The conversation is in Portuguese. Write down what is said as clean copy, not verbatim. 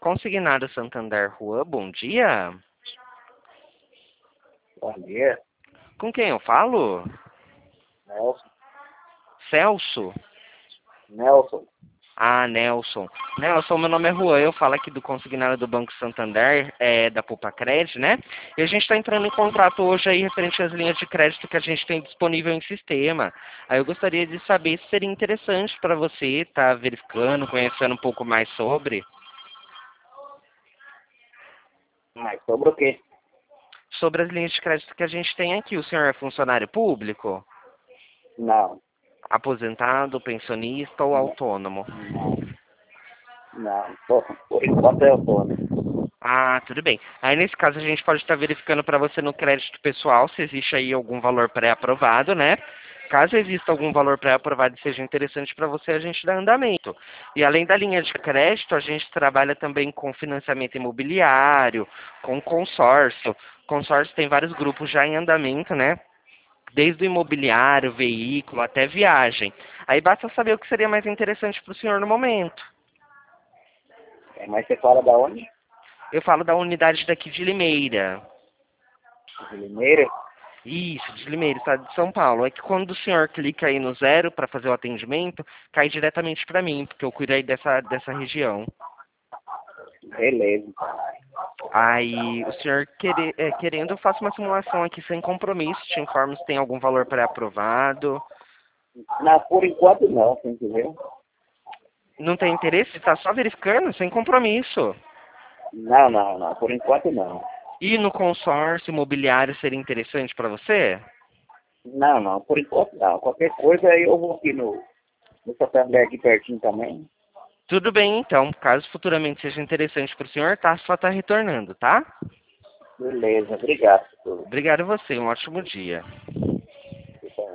Consignado Santander Rua, bom dia. Bom dia, Com quem eu falo? Nelson. Celso? Nelson, Ah, Nelson. Nelson, meu nome é Juan, eu falo aqui do consignado do Banco Santander, da Poupa Crédito, né? E a gente está entrando em contrato hoje aí referente às linhas de crédito que a gente tem disponível em sistema. Aí eu gostaria de saber se seria interessante para você estar verificando, conhecendo um pouco mais sobre. mas sobre o quê? Sobre as linhas de crédito que a gente tem aqui. O senhor é funcionário público? Não, Aposentado, pensionista ou não, autônomo? não. Por enquanto eu tô, né? Ah, tudo bem. Aí nesse caso a gente pode estar verificando para você no crédito pessoal se existe aí algum valor pré-aprovado, né? Caso exista algum valor pré-aprovado e seja interessante para você, a gente dá andamento. E além da linha de crédito, a gente trabalha também com financiamento imobiliário, com consórcio. Consórcio tem vários grupos já em andamento, né? Desde o imobiliário, veículo, até viagem. Aí basta saber o que seria mais interessante para o senhor no momento. Mas você fala da onde? Eu falo da unidade daqui de Limeira. De Limeira? Isso, de Limeira, estado de São Paulo. É que quando o senhor clica aí no zero para fazer o atendimento, cai diretamente para mim, porque eu cuido aí dessa região. Beleza. Aí o senhor querendo, eu faço uma simulação aqui sem compromisso, te informo se tem algum valor pré-aprovado. Não, por enquanto não, você entendeu? Não tem interesse? Está só verificando, sem compromisso. Não, não, não. Por enquanto não. E no consórcio imobiliário seria interessante para você? Não, não. Por enquanto não. Qualquer coisa aí eu vou aqui no Santander aqui pertinho também. Tudo bem, então. Caso futuramente seja interessante para o senhor, tá? Só tá retornando, tá? Beleza. Obrigado por tudo. Obrigado a você. Um ótimo dia.